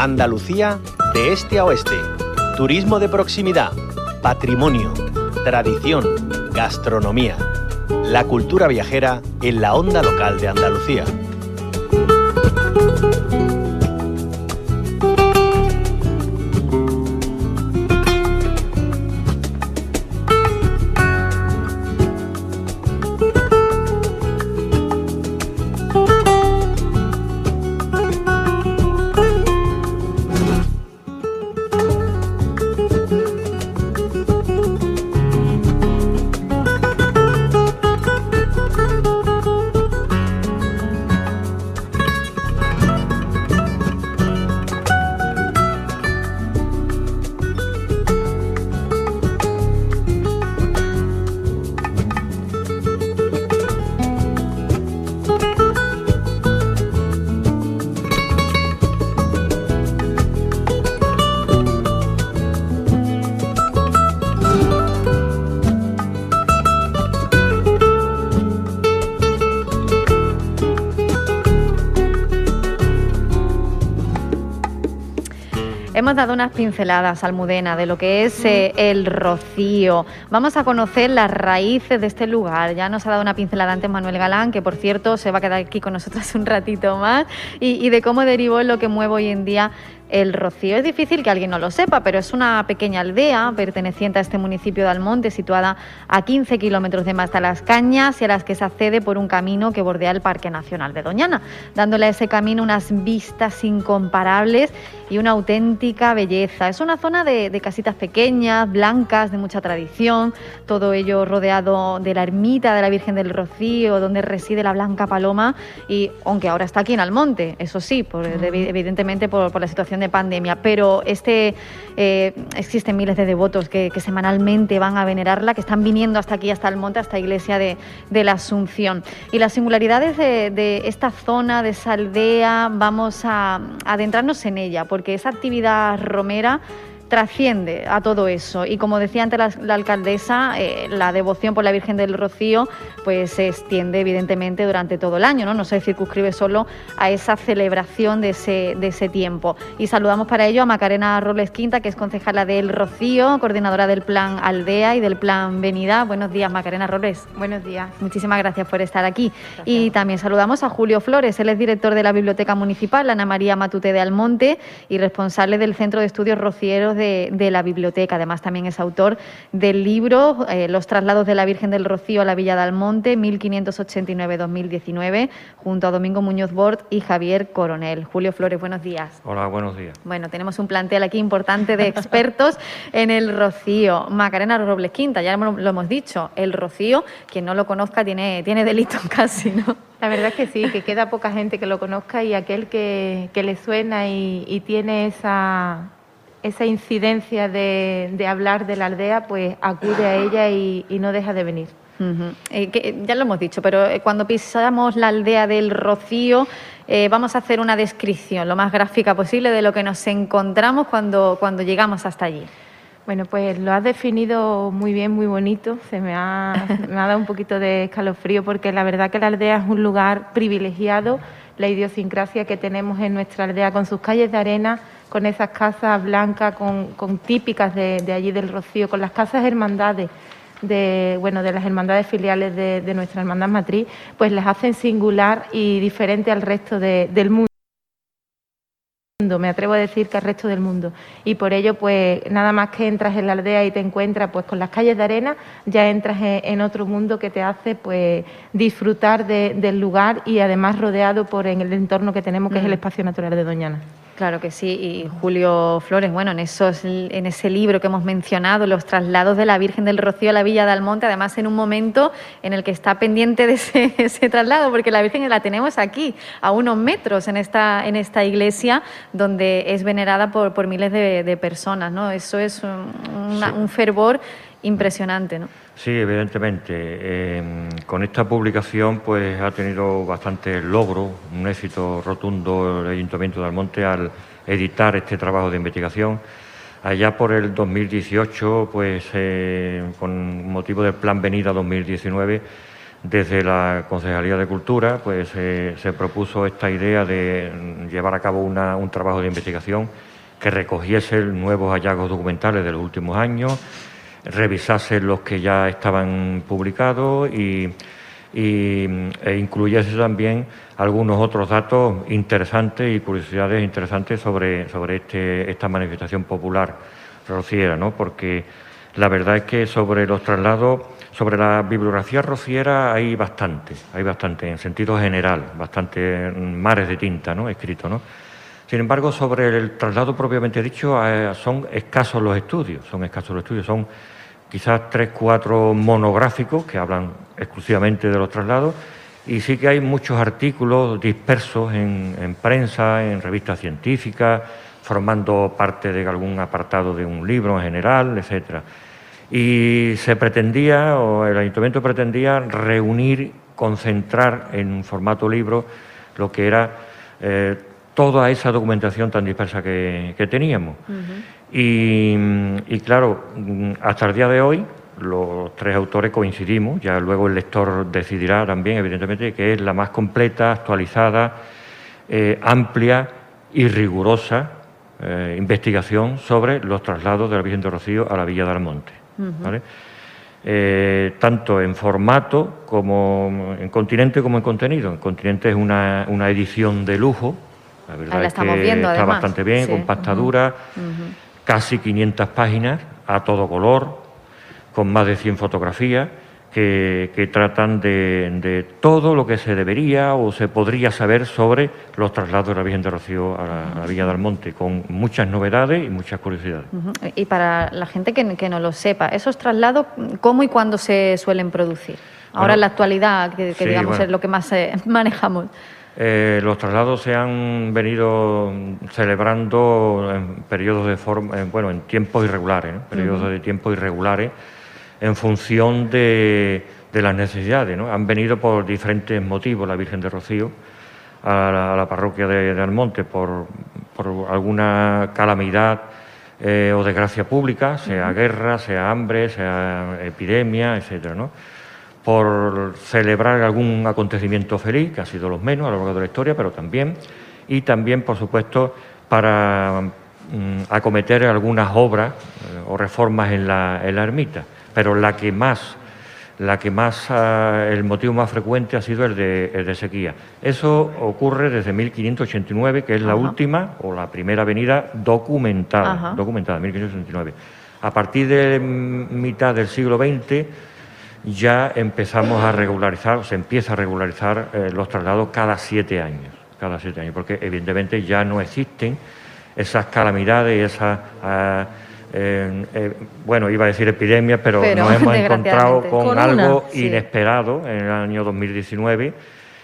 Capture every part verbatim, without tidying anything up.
Andalucía de este a oeste. Turismo de proximidad, patrimonio, tradición, gastronomía. La cultura viajera en la onda local de Andalucía. Hemos dado unas pinceladas, Almudena, de lo que es eh, el Rocío. Vamos a conocer las raíces de este lugar. Ya nos ha dado una pincelada antes Manuel Galán, que por cierto se va a quedar aquí con nosotros un ratito más, y, y de cómo derivó en lo que mueve hoy en día el Rocío. Es difícil que alguien no lo sepa, pero es una pequeña aldea perteneciente a este municipio de Almonte, situada a quince kilómetros de Mastalascañas y a las que se accede por un camino que bordea el Parque Nacional de Doñana, dándole a ese camino unas vistas incomparables y una auténtica belleza. Es una zona de, de casitas pequeñas, blancas, de mucha tradición, todo ello rodeado de la ermita de la Virgen del Rocío, donde reside la Blanca Paloma, y aunque ahora está aquí en Almonte, eso sí, por, evidentemente por, por la situación de pandemia, pero este eh, existen miles de devotos que, que semanalmente van a venerarla, que están viniendo hasta aquí, hasta Almonte, hasta esta iglesia de, de la Asunción. Y las singularidades de, de esta zona, de esa aldea, vamos a, a adentrarnos en ella, porque esa actividad romera trasciende a todo eso, y como decía antes la, la alcaldesa, eh, la devoción por la Virgen del Rocío pues se extiende evidentemente durante todo el año, ¿no? No se circunscribe solo a esa celebración de ese, de ese tiempo. Y saludamos para ello a Macarena Robles Quinta, que es concejala del Rocío, coordinadora del Plan Aldea y del Plan Venida. Buenos días, Macarena Robles. Buenos días. Muchísimas gracias por estar aquí. Gracias. Y también saludamos a Julio Flores, él es director de la Biblioteca Municipal Ana María Matute de Almonte y responsable del Centro de Estudios Rocieros de, de la Biblioteca. Además, también es autor del libro eh, Los traslados de la Virgen del Rocío a la Villa de Almonte, mil quinientos ochenta y nueve a dos mil diecinueve, junto a Domingo Muñoz Bort y Javier Coronel. Julio Flores, buenos días. Hola, buenos días. Bueno, tenemos un plantel aquí importante de expertos en el Rocío. Macarena Robles Quinta, ya lo hemos dicho, el Rocío, quien no lo conozca tiene, tiene delito casi, ¿no? La verdad es que sí, que queda poca gente que lo conozca, y aquel que, que le suena y, y tiene esa, esa incidencia de, de hablar de la aldea, pues acude a ella y, y no deja de venir. Uh-huh. eh, que, ya lo hemos dicho, pero eh, cuando pisamos la aldea del Rocío, eh, vamos a hacer una descripción lo más gráfica posible de lo que nos encontramos cuando, cuando llegamos hasta allí. Bueno, pues lo has definido muy bien, muy bonito. Se me ha, me ha dado un poquito de escalofrío, porque la verdad que la aldea es un lugar privilegiado. La idiosincrasia que tenemos en nuestra aldea, con sus calles de arena, con esas casas blancas, con, con típicas de, de allí del Rocío, con las casas hermandades, de, bueno, de las hermandades filiales de, de nuestra hermandad matriz, pues las hacen singular y diferente al resto de, del mundo. Me atrevo a decir que al resto del mundo, y por ello pues nada más que entras en la aldea y te encuentras pues con las calles de arena, ya entras en, en otro mundo que te hace pues disfrutar de, del lugar, y además rodeado por en el entorno que tenemos, que mm. es el espacio natural de Doñana. Claro que sí, y Julio Flores, bueno, en esos, en ese libro que hemos mencionado, Los traslados de la Virgen del Rocío a la Villa de Almonte, además en un momento en el que está pendiente de ese, ese traslado, porque la Virgen la tenemos aquí, a unos metros, en esta, en esta iglesia, donde es venerada por, por miles de, de personas, ¿no? Eso es un, una, sí. un fervor impresionante, ¿no? Sí, evidentemente. Eh, con esta publicación pues ha tenido bastante logro, un éxito rotundo el Ayuntamiento de Almonte al editar este trabajo de investigación. Allá por el dos mil dieciocho, pues eh, con motivo del Plan Venida dos mil diecinueve, desde la Concejalía de Cultura pues eh, se propuso esta idea de llevar a cabo una, un trabajo de investigación que recogiese nuevos hallazgos documentales de los últimos años, revisase los que ya estaban publicados y, y e incluyese también algunos otros datos interesantes y curiosidades interesantes sobre, sobre este, esta manifestación popular rociera, ¿no? Porque la verdad es que sobre los traslados, sobre la bibliografía rociera hay bastante, hay bastante, en sentido general, bastante mares de tinta, ¿no? Escrito, ¿no? Sin embargo, sobre el traslado propiamente dicho, eh, son escasos los estudios, son escasos los estudios, son quizás tres, cuatro monográficos que hablan exclusivamente de los traslados, y sí que hay muchos artículos dispersos en, en prensa, en revistas científicas, formando parte de algún apartado de un libro en general, etcétera. Y se pretendía, o el Ayuntamiento pretendía, reunir, concentrar en un formato libro lo que era eh, toda esa documentación tan dispersa que, que teníamos. Uh-huh. y, y claro, hasta el día de hoy los tres autores coincidimos, ya luego el lector decidirá también, evidentemente, que es la más completa, actualizada, eh, amplia y rigurosa eh, investigación sobre los traslados de la Virgen de Rocío a la Villa de Almonte. Uh-huh. ¿Vale? Eh, tanto en formato como en continente como en contenido. En continente es una, una edición de lujo. La verdad la es que viendo, está además. bastante bien, sí. Compacta dura, uh-huh. uh-huh. casi quinientas páginas a todo color, con más de cien fotografías que, que tratan de, de todo lo que se debería o se podría saber sobre los traslados de la Virgen de Rocío a la, uh-huh. a la Villa de Almonte, con muchas novedades y muchas curiosidades. Uh-huh. Y para la gente que, que no lo sepa, ¿esos traslados cómo y cuándo se suelen producir? Ahora bueno, en la actualidad, que, que sí, digamos bueno. es lo que más eh, manejamos. Eh, los traslados se han venido celebrando en periodos de forma, en, bueno, en tiempos irregulares, ¿no? periodos uh-huh. de tiempo irregulares, en función de, de las necesidades, ¿no? Han venido por diferentes motivos la Virgen de Rocío a la, a la parroquia de, de Almonte, por, por alguna calamidad eh, o desgracia pública, sea uh-huh. guerra, sea hambre, sea epidemia, etcétera, ¿no? Por celebrar algún acontecimiento feliz, que ha sido los menos a lo largo de la historia, pero también, y también, por supuesto, para mm, acometer algunas obras eh, o reformas en la, en la ermita. Pero la que más, la que más uh, el motivo más frecuente ha sido el de, el de sequía. Eso ocurre desde mil quinientos ochenta y nueve, que es la Ajá. última o la primera avenida documentada, Ajá. documentada, mil quinientos ochenta y nueve. A partir de mitad del siglo veinte ya empezamos a regularizar, o se empieza a regularizar eh, los traslados cada siete años, cada siete años, porque evidentemente ya no existen esas calamidades, esas, uh, eh, eh, bueno, iba a decir epidemias, pero, pero nos hemos encontrado con, con algo una, sí. inesperado en el año dos mil diecinueve,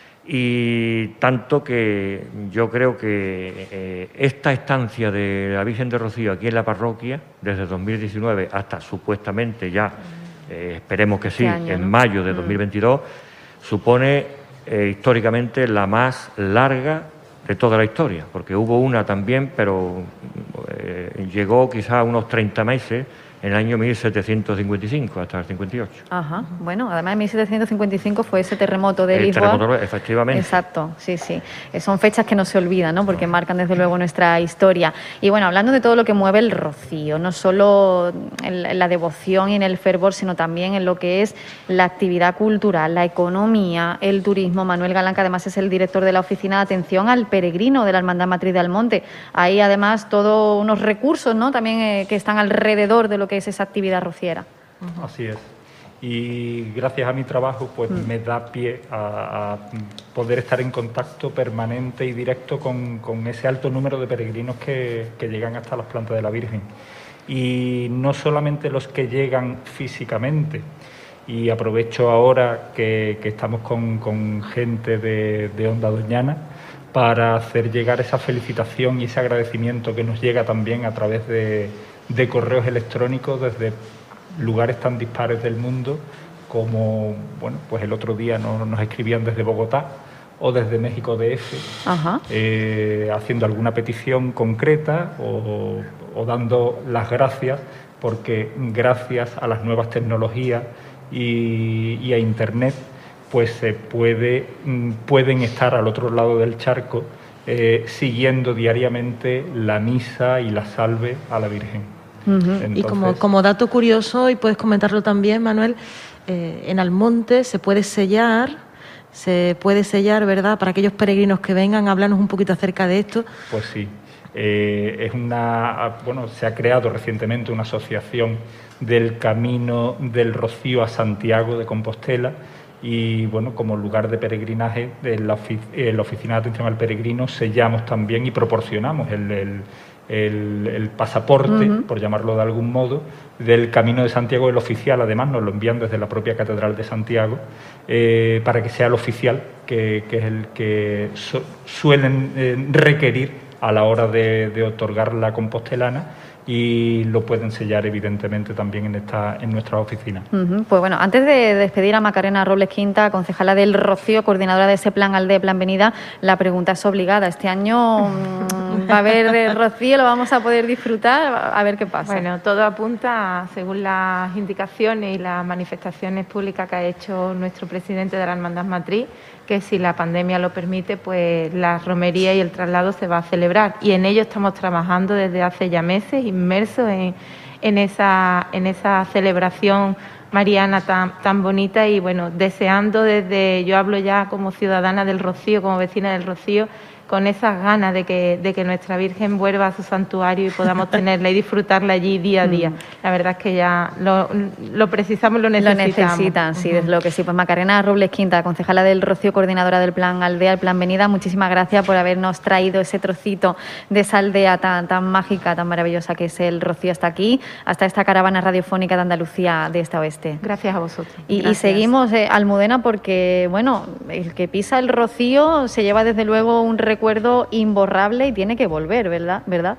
y tanto que yo creo que eh, esta estancia de la Virgen de Rocío aquí en la parroquia, desde dos mil diecinueve hasta supuestamente ya, Eh, esperemos que sí, año, en ¿no? mayo de dos mil veintidós, mm. supone eh, históricamente la más larga de toda la historia, porque hubo una también, pero eh, llegó quizá a unos treinta meses en el año mil setecientos cincuenta y cinco, hasta el cincuenta y ocho. Ajá, bueno, además en mil setecientos cincuenta y cinco fue ese terremoto de el Lisboa. Terremoto, efectivamente. Exacto, sí, sí. Son fechas que no se olvidan, ¿no? Porque marcan desde luego nuestra historia. Y bueno, hablando de todo lo que mueve el Rocío, no solo en la devoción y en el fervor, sino también en lo que es la actividad cultural, la economía, el turismo. Manuel Galán, que además es el director de la Oficina de Atención al Peregrino de la Hermandad Matriz de Almonte. Ahí además todos unos recursos, ¿no? También eh, que están alrededor de lo que es esa actividad rociera. Así es. Y gracias a mi trabajo pues mm. me da pie a, a poder estar en contacto permanente y directo con, con ese alto número de peregrinos que, que llegan hasta las plantas de la Virgen. Y no solamente los que llegan físicamente, y aprovecho ahora que, que estamos con, con gente de, de Onda Doñana para hacer llegar esa felicitación y ese agradecimiento que nos llega también a través de de correos electrónicos desde lugares tan dispares del mundo como, bueno, pues el otro día nos, nos escribían desde Bogotá o desde México D F, eh, haciendo alguna petición concreta o, o dando las gracias, porque gracias a las nuevas tecnologías y, y a Internet pues se puede, pueden estar al otro lado del charco eh, siguiendo diariamente la misa y la salve a la Virgen. Uh-huh. Entonces, y como, como dato curioso, y puedes comentarlo también, Manuel, eh, en Almonte se puede sellar, se puede sellar, ¿verdad? Para aquellos peregrinos que vengan, háblanos un poquito acerca de esto. Pues sí, eh, es una, bueno, se ha creado recientemente una asociación del Camino del Rocío a Santiago de Compostela y, bueno, como lugar de peregrinaje de la, ofic eh, la Oficina de Atención al Peregrino sellamos también y proporcionamos el, el, el, el pasaporte, uh-huh. por llamarlo de algún modo, del Camino de Santiago, el oficial, además nos lo envían desde la propia Catedral de Santiago, eh, para que sea el oficial, que, que es el que su suelen eh, requerir a la hora de, de otorgar la compostelana, y lo pueden sellar evidentemente también en esta en nuestra oficina. Uh-huh. Pues bueno, antes de despedir a Macarena Robles Quinta, concejala del Rocío, coordinadora de ese plan Aldea Plan Venida, la pregunta es obligada. ¿Este año mmm, va a haber de Rocío? ¿Lo vamos a poder disfrutar? A ver qué pasa. Bueno, todo apunta, según las indicaciones y las manifestaciones públicas que ha hecho nuestro presidente de la Hermandad Matriz, que si la pandemia lo permite, pues la romería y el traslado se va a celebrar. Y en ello estamos trabajando desde hace ya meses, inmersos en, en, esa, en esa celebración mariana tan, tan bonita y, bueno, deseando desde, yo hablo ya como ciudadana del Rocío, como vecina del Rocío, con esas ganas de que, de que nuestra Virgen vuelva a su santuario y podamos tenerla y disfrutarla allí día a día. La verdad es que ya lo, lo precisamos, lo necesitamos. Lo necesitan, sí, uh-huh. desde lo que sí. Pues Macarena Robles Quinta, concejala del Rocío, coordinadora del Plan Aldea, el Plan Venida, muchísimas gracias por habernos traído ese trocito de esa aldea tan, tan mágica, tan maravillosa que es el Rocío hasta aquí, hasta esta caravana radiofónica de Andalucía de este a oeste. Gracias a vosotros. Y, y seguimos, eh, Almudena, porque, bueno, el que pisa el Rocío se lleva desde luego un recuerdo recuerdo imborrable y tiene que volver, ¿verdad? ¿verdad?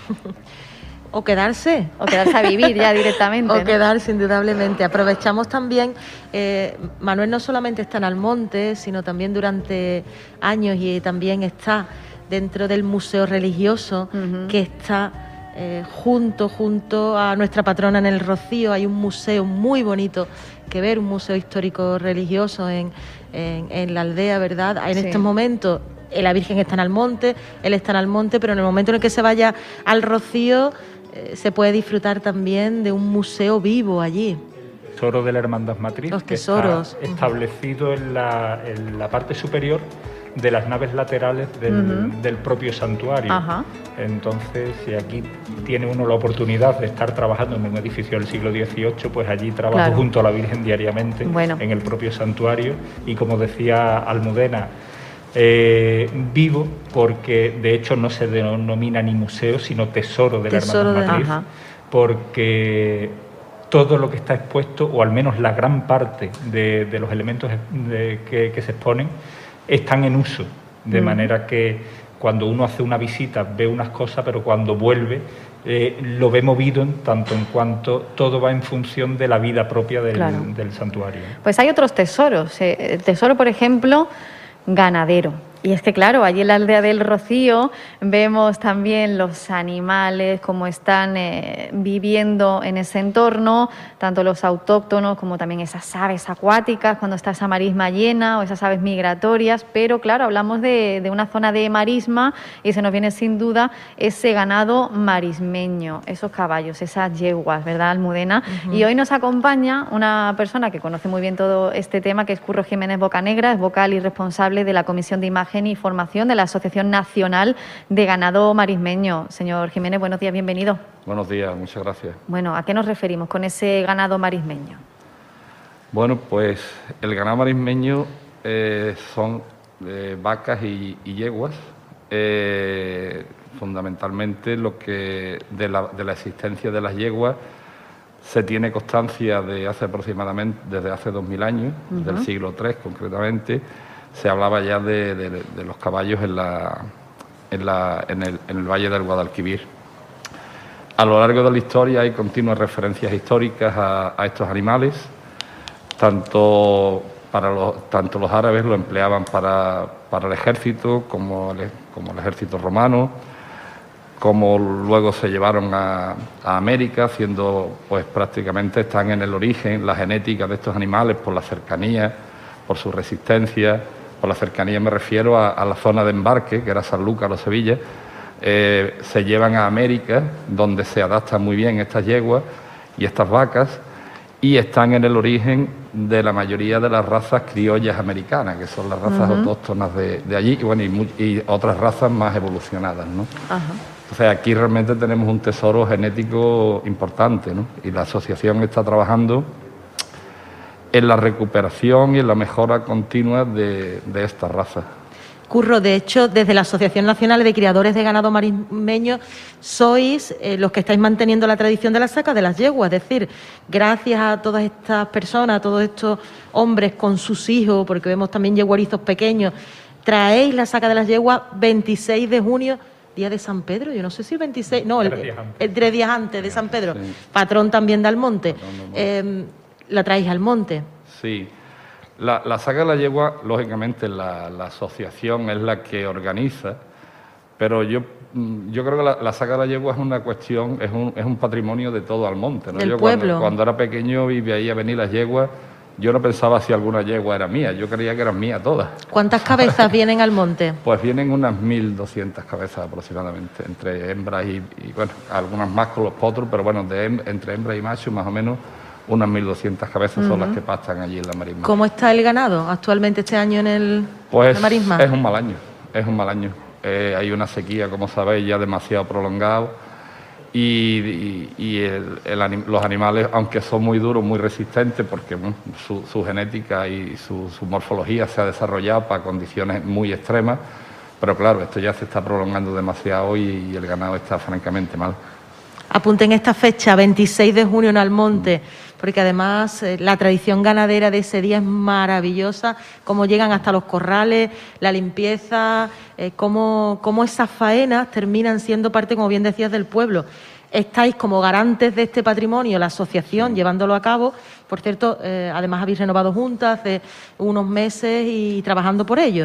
O quedarse. O quedarse a vivir ya directamente. O ¿no? quedarse, indudablemente. Aprovechamos también, eh, Manuel no solamente está en Almonte, sino también durante años y también está dentro del Museo Religioso, uh-huh. que está eh, junto, junto a nuestra patrona en el Rocío. Hay un museo muy bonito que ver, un museo histórico religioso en, en, en la aldea, ¿verdad? En sí. estos momentos la Virgen está en Almonte, él está en Almonte, pero en el momento en el que se vaya al Rocío eh, se puede disfrutar también de un museo vivo allí. El tesoro de la Hermandad Matriz, Los tesoros. Que está establecido en la, en la parte superior de las naves laterales del, uh-huh. del propio santuario. Ajá. Entonces, si aquí tiene uno la oportunidad de estar trabajando en un edificio del siglo dieciocho, pues allí trabajo claro. junto a la Virgen diariamente bueno. en el propio santuario. Y como decía Almudena, Eh, vivo, porque de hecho no se denomina ni museo, sino tesoro de la tesoro Hermandad Matriz, de... porque todo lo que está expuesto, o al menos la gran parte de, de los elementos de, que, que se exponen, están en uso, de mm. manera que cuando uno hace una visita ve unas cosas, pero cuando vuelve eh, lo ve movido en tanto en cuanto todo va en función de la vida propia del, claro. del santuario. Pues hay otros tesoros, el tesoro, por ejemplo, ganadero. Y es que, claro, allí en la aldea del Rocío vemos también los animales, cómo están eh, viviendo en ese entorno, tanto los autóctonos como también esas aves acuáticas, cuando está esa marisma llena o esas aves migratorias. Pero, claro, hablamos de, de una zona de marisma y se nos viene sin duda ese ganado marismeño, esos caballos, esas yeguas, ¿verdad, Almudena? Uh-huh. Y hoy nos acompaña una persona que conoce muy bien todo este tema, que es Curro Jiménez Bocanegra, es vocal y responsable de la Comisión de Imagen y Formación de la Asociación Nacional de Ganado Marismeño. Señor Jiménez, buenos días, bienvenido. Buenos días, muchas gracias. Bueno, ¿a qué nos referimos con ese ganado marismeño? Bueno, pues el ganado marismeño eh, son eh, vacas y, y yeguas, eh, fundamentalmente lo que de la, de la existencia de las yeguas se tiene constancia de hace aproximadamente, desde hace dos mil años, uh-huh. del siglo tres concretamente. Se hablaba ya de, de, de los caballos en, la, en, la, en, el, en el Valle del Guadalquivir. A lo largo de la historia hay continuas referencias históricas a, a estos animales, tanto, para los, tanto los árabes lo empleaban para, para el ejército, como el, como el ejército romano, como luego se llevaron a, a América, siendo, pues prácticamente están en el origen, la genética de estos animales por la cercanía, por su resistencia, por la cercanía me refiero a, a la zona de embarque, que era Sanlúcar o Sevilla, eh, se llevan a América, donde se adaptan muy bien estas yeguas y estas vacas, y están en el origen de la mayoría de las razas criollas americanas, que son las razas uh-huh. autóctonas de, de allí, y, bueno, y, y otras razas más evolucionadas, ¿no? Uh-huh. Entonces aquí realmente tenemos un tesoro genético importante, ¿no? Y la asociación está trabajando en la recuperación y en la mejora continua de, de estas razas. Curro, de hecho, desde la Asociación Nacional de Criadores de Ganado Marismeño sois eh, los que estáis manteniendo la tradición de la saca de las yeguas, es decir, gracias a todas estas personas, a todos estos hombres con sus hijos, porque vemos también yeguerizos pequeños, traéis la saca de las yeguas veintiséis de junio, día de San Pedro, yo no sé si el veintiséis, no, el, el, el tres días antes de San Pedro, sí. Patrón también de Almonte, eh, la traéis al monte. Sí. La, la saca de la yegua, lógicamente, la, la asociación es la que organiza, pero yo, yo creo que la, la saca de la yegua es una cuestión, es un, es un patrimonio de todo Almonte, ¿no? Del yo pueblo. Cuando, cuando era pequeño y veía venir las yeguas, yo no pensaba si alguna yegua era mía, yo creía que eran mías todas. ¿Cuántas cabezas vienen al monte? Pues vienen unas mil doscientas cabezas aproximadamente, entre hembras y, y, bueno, algunas más con los potros, pero bueno, de, entre hembras y machos más o menos, unas mil doscientas cabezas uh-huh. son las que pastan allí en la marisma. ¿Cómo está el ganado actualmente este año en el pues, la marisma? Es un mal año, es un mal año. Eh, hay una sequía, como sabéis, ya demasiado prolongada y, y, y el, el, los animales, aunque son muy duros, muy resistentes, porque bueno, su, su genética y su, su morfología se ha desarrollado para condiciones muy extremas, pero claro, esto ya se está prolongando demasiado y, y el ganado está francamente mal. Apunten esta fecha, veintiséis de junio en Almonte, porque además eh, la tradición ganadera de ese día es maravillosa, cómo llegan hasta los corrales, la limpieza, eh, cómo, cómo esas faenas terminan siendo parte, como bien decías, del pueblo. Estáis como garantes de este patrimonio, la asociación, llevándolo a cabo. Por cierto, eh, además habéis renovado juntas hace unos meses y trabajando por ello.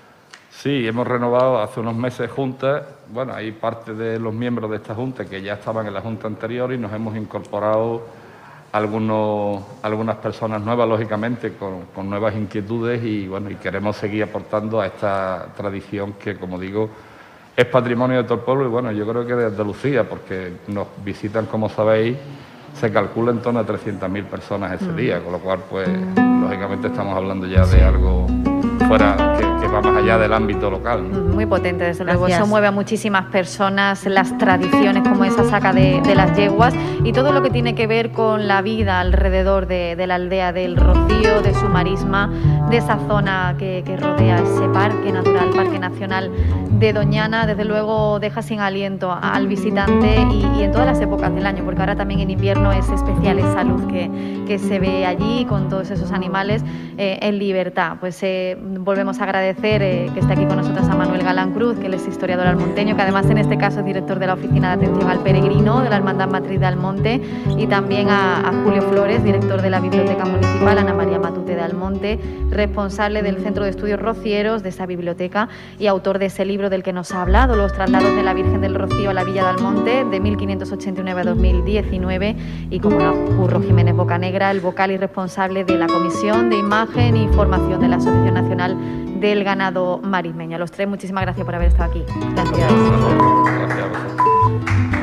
Sí, hemos renovado hace unos meses juntas. Bueno, hay parte de los miembros de esta junta que ya estaban en la junta anterior y nos hemos incorporado algunos, algunas personas nuevas, lógicamente, con, con nuevas inquietudes y bueno, y queremos seguir aportando a esta tradición que, como digo, es patrimonio de todo el pueblo y bueno, yo creo que de Andalucía, porque nos visitan, como sabéis, se calcula en torno a trescientas mil personas ese mm. día, con lo cual, pues, lógicamente estamos hablando ya de algo fuera que, que va más allá del ámbito local, ¿no? Muy potente, desde luego. Eso mueve a muchísimas personas, las tradiciones como esa saca de, de las yeguas y todo lo que tiene que ver con la vida alrededor de, de la aldea del Rocío, de su marisma, de esa zona que, que rodea ese parque natural, Parque Nacional de Doñana. Desde luego deja sin aliento al visitante y, y en todas las épocas del año, porque ahora también en invierno es especial esa luz que, que se ve allí con todos esos animales eh, en libertad. Pues eh, volvemos a agradecer eh, que esté aquí con nosotros a Manuel Galán Cruz, que él es historiador almonteño, que además en este caso es director de la Oficina de Atención al Peregrino de la Hermandad Matriz de Almonte, y también a, a Julio Flores, director de la Biblioteca Municipal, Ana María Matute de Almonte, responsable del Centro de Estudios Rocieros de esa biblioteca y autor de ese libro del que nos ha hablado, Los traslados de la Virgen del Rocío a la Villa de Almonte, de mil quinientos ochenta y nueve a dos mil diecinueve, y como no, Curro Jiménez Bocanegra, el vocal y responsable de la Comisión de Imagen y Formación de la Asociación Nacional del Ganado Marismeño. A los tres, muchísimas gracias por haber estado aquí. Gracias. Gracias.